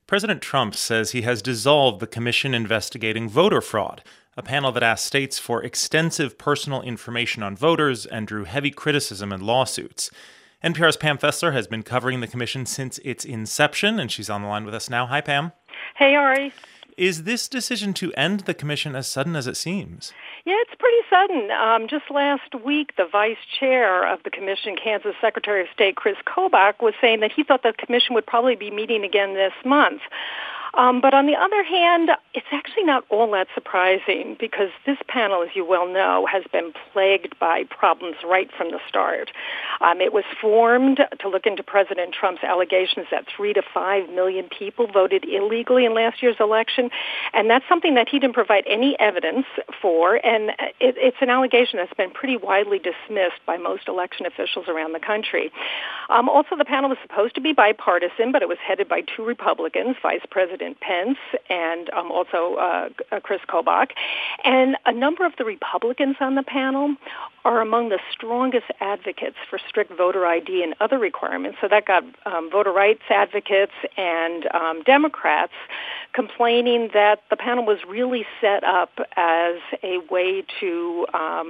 President Trump says he has dissolved the commission investigating voter fraud, a panel that asked states for extensive personal information on voters and drew heavy criticism and lawsuits. NPR's Pam Fessler has been covering the commission since its inception, and she's on the line with us now. Hi, Pam. Hey, Ari. Is this decision to end the commission as sudden as it seems? Yeah, it's pretty sudden. Just last week, the vice chair of the commission, Kansas Secretary of State Chris Kobach, was saying that he thought the commission would probably be meeting again this month. But on the other hand, it's actually not all that surprising because this panel, as you well know, has been plagued by problems right from the start. It was formed to look into President Trump's allegations that 3 to 5 million people voted illegally in last year's election, and that's something that he didn't provide any evidence for, and it's an allegation that's been pretty widely dismissed by most election officials around the country. Also, the panel was supposed to be bipartisan, but it was headed by two Republicans, Vice President Pence and also Chris Kobach. And a number of the Republicans on the panel are among the strongest advocates for strict voter ID and other requirements. So that got voter rights advocates and Democrats complaining that the panel was really set up as a way to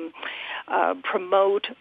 promote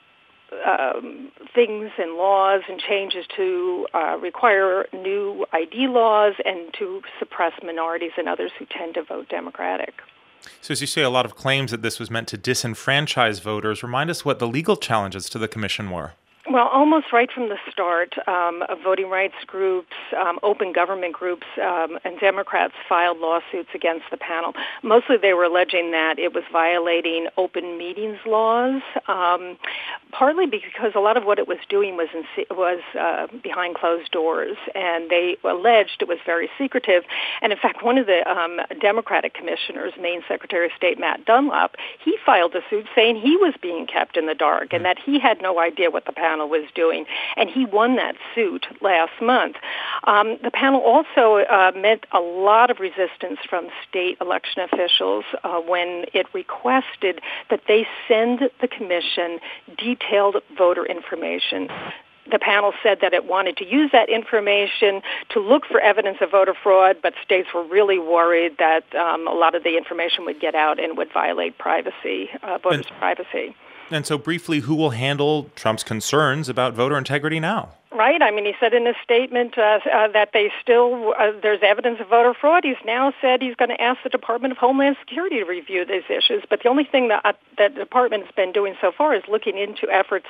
things and laws and changes to require new ID laws and to suppress minorities and others who tend to vote Democratic. So as you say, a lot of claims that this was meant to disenfranchise voters. Remind us what the legal challenges to the commission were. Well, almost right from the start, voting rights groups, open government groups, and Democrats filed lawsuits against the panel. Mostly they were alleging that it was violating open meetings laws, partly because a lot of what it was doing was behind closed doors, and they alleged it was very secretive. And in fact, one of the Democratic commissioners, Maine Secretary of State Matt Dunlap, he filed a suit saying he was being kept in the dark and that he had no idea what the panel was doing, and he won that suit last month. The panel also met a lot of resistance from state election officials when it requested that they send the commission detailed voter information. The panel said that it wanted to use that information to look for evidence of voter fraud, but states were really worried that a lot of the information would get out and would violate privacy, voters' privacy. And so briefly, who will handle Trump's concerns about voter integrity now? Right. I mean, he said in his statement that they still, there's evidence of voter fraud. He's now said he's going to ask the Department of Homeland Security to review these issues. But the only thing that the department has been doing so far is looking into efforts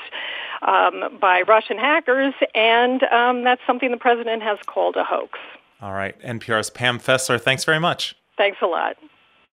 by Russian hackers, and that's something the president has called a hoax. All right. NPR's Pam Fessler, thanks very much. Thanks a lot.